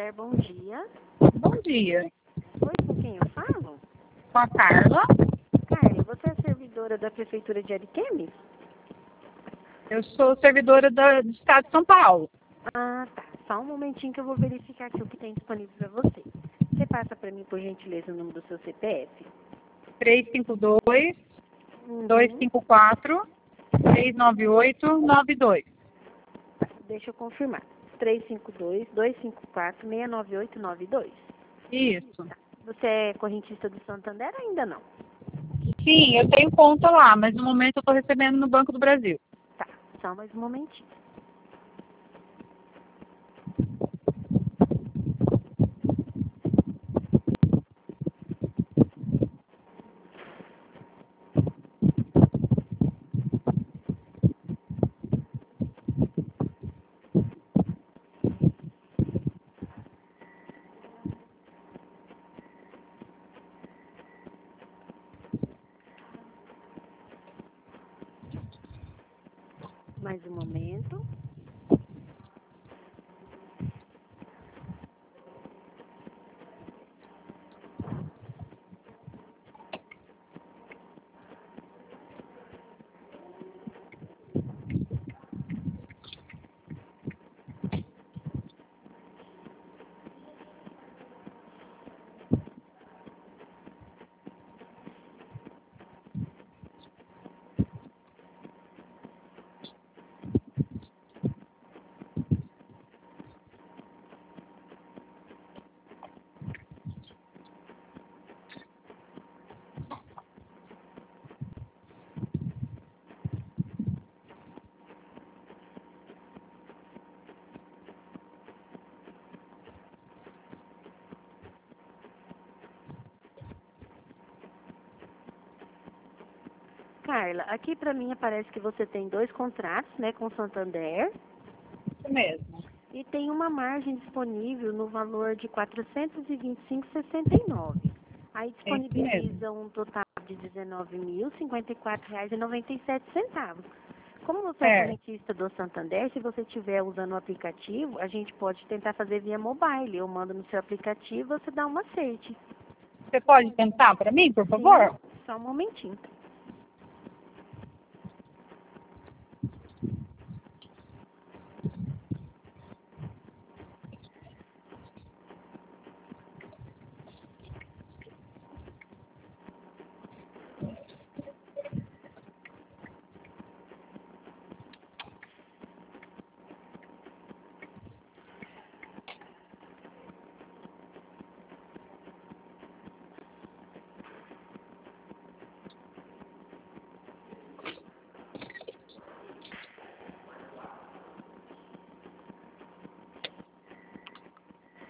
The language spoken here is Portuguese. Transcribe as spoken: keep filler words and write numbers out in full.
Santander, bom dia. Bom dia. Oi, com quem eu falo? Com a Carla. Carla, você é servidora da Prefeitura de Ariquemes? Eu sou servidora da- do Estado de São Paulo. Ah, tá. Só um momentinho que eu vou verificar aqui o que tem disponível para você. Você passa para mim, por gentileza, o número do seu C P F? três cinco dois, Uhum. dois cinco quatro, três nove oito nove dois. Tá, deixa eu confirmar. três cinco dois, dois cinco quatro, seis nove oito nove dois. Isso. Você é correntista do Santander ou ainda não? Sim, eu tenho conta lá, mas no momento eu estou recebendo no Banco do Brasil. Tá, só mais um momentinho. Mais um momento. Carla, aqui para mim aparece que você tem dois contratos, né, com o Santander, Isso mesmo. e tem uma margem disponível no valor de quatrocentos e vinte e cinco reais e sessenta e nove centavos. Aí É isso disponibiliza um total de dezenove mil e cinquenta e quatro reais e noventa e sete centavos. Como você é É. correntista do Santander, se você estiver usando o aplicativo, a gente pode tentar fazer via mobile. Eu mando no seu aplicativo, você dá um acerte. Você pode tentar para mim, por favor? Sim, só um momentinho.